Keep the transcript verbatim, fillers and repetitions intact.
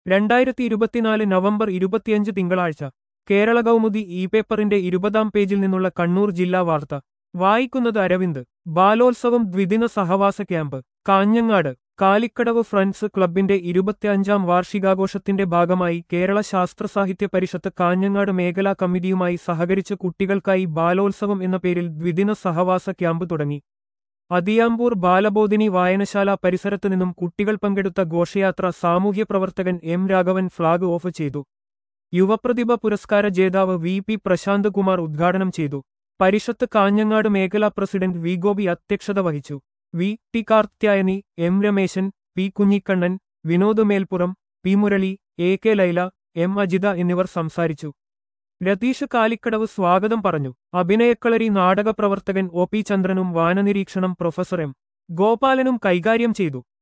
രണ്ടായിരത്തി ഇരുപത്തിനാല് നവംബർ ഇരുപത്തിയഞ്ച് തിങ്കളാഴ്ച കേരള കൗമുദി ഇ പേപ്പറിന്റെ ഇരുപതാം പേജിൽ നിന്നുള്ള കണ്ണൂർ ജില്ലാ വാർത്ത വായിക്കുന്നത് അരവിന്ദ്. ബാലോത്സവം ദ്വിദിന സഹവാസ ക്യാമ്പ് കാഞ്ഞങ്ങാട്. കാലിക്കടവ് ഫ്രണ്ട്സ് ക്ലബിന്റെ ഇരുപത്തിയഞ്ചാം വാർഷികാഘോഷത്തിന്റെ ഭാഗമായി കേരള ശാസ്ത്ര സാഹിത്യ പരിഷത്ത് കാഞ്ഞങ്ങാട് മേഖലാ കമ്മിറ്റിയുമായി സഹകരിച്ച് കുട്ടികൾക്കായി ബാലോത്സവം എന്ന പേരിൽ ദ്വിദിന സഹവാസ ക്യാമ്പ് തുടങ്ങി. അതിയാമ്പൂർ ബാലബോധിനി വായനശാല പരിസരത്ത് നിന്നും കുട്ടികൾ പങ്കെടുത്ത ഘോഷയാത്ര സാമൂഹ്യ പ്രവർത്തകൻ എം രാഘവൻ ഫ്ളാഗ് ഓഫ് ചെയ്തു. യുവപ്രതിഭ പുരസ്കാര ജേതാവ് വി പി പ്രശാന്ത് കുമാർ ഉദ്ഘാടനം ചെയ്തു. പരിഷത്ത് കാഞ്ഞങ്ങാട് മേഖലാ പ്രസിഡന്റ് വി ഗോപി അധ്യക്ഷത വഹിച്ചു. V T Karthyayani, M Rameshan, P Kunhikannan, Vinod Melpuram, P Murali, A K Laila, M Ajitha എന്നിവർ സംസാരിച്ചു. രതീഷ് കാലിക്കടവ് സ്വാഗതം പറഞ്ഞു. അഭിനയക്കളരി നാടക പ്രവർത്തകൻ ഒ പി ചന്ദ്രനും വാനനിരീക്ഷണം പ്രൊഫസർ എം ഗോപാലനും കൈകാര്യം ചെയ്തു.